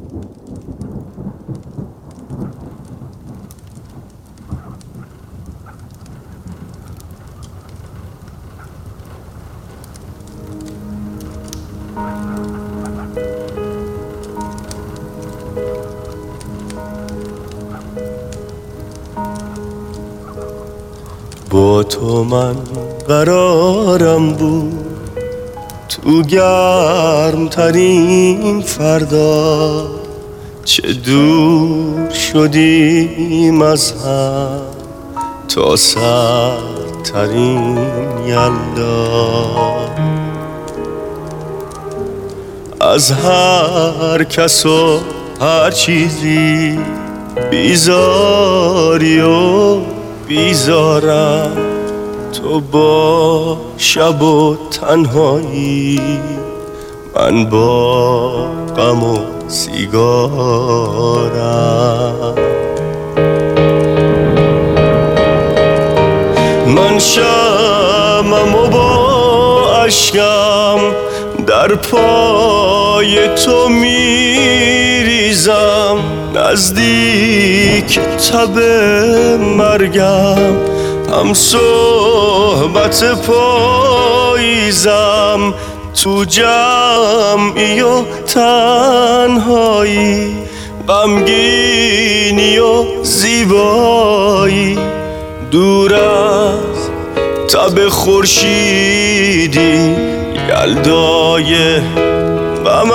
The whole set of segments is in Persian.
با تو من قرارم بود تو گرمترین فردا، چه دور شدیم از هم تا سردترین یلدا. از هر کس و هر چیزی بیزاری و بیزارم، تو با شب و تنهایی، من با غم و سیگارم. من شمعم و با اشکم در پای تو میریزم، نزدیک تب مرگم هم صحبت پاییزم. تو جمعی و تنهایی، غمگینی و زیبایی، دور از تب خورشیدی یلدای غم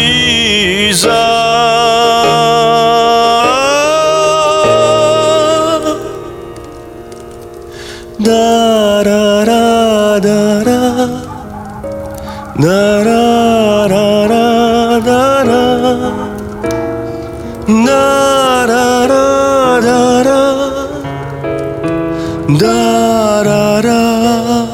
انگیزم. دارارا دارا دارارا دارا دارارا دارا دارارا.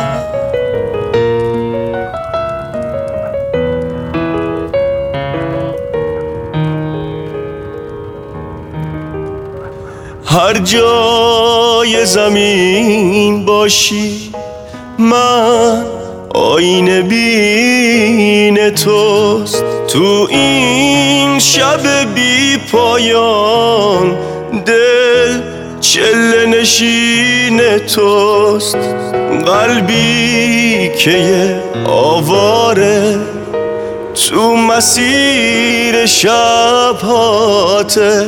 هر جای زمین باشی من آینه بین توست، تو این شب بی پایان دل چله نشین توست. قلبی که یه آواره تو مسیر شبهاته،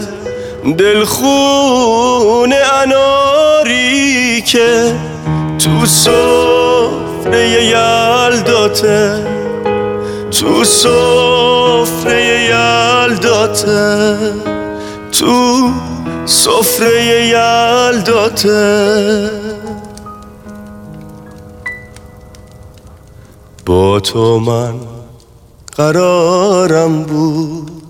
دلخون اناری که تو سفره یلداته، تو سفره یلداته، تو سفره یلداته. با تو من قرارم بود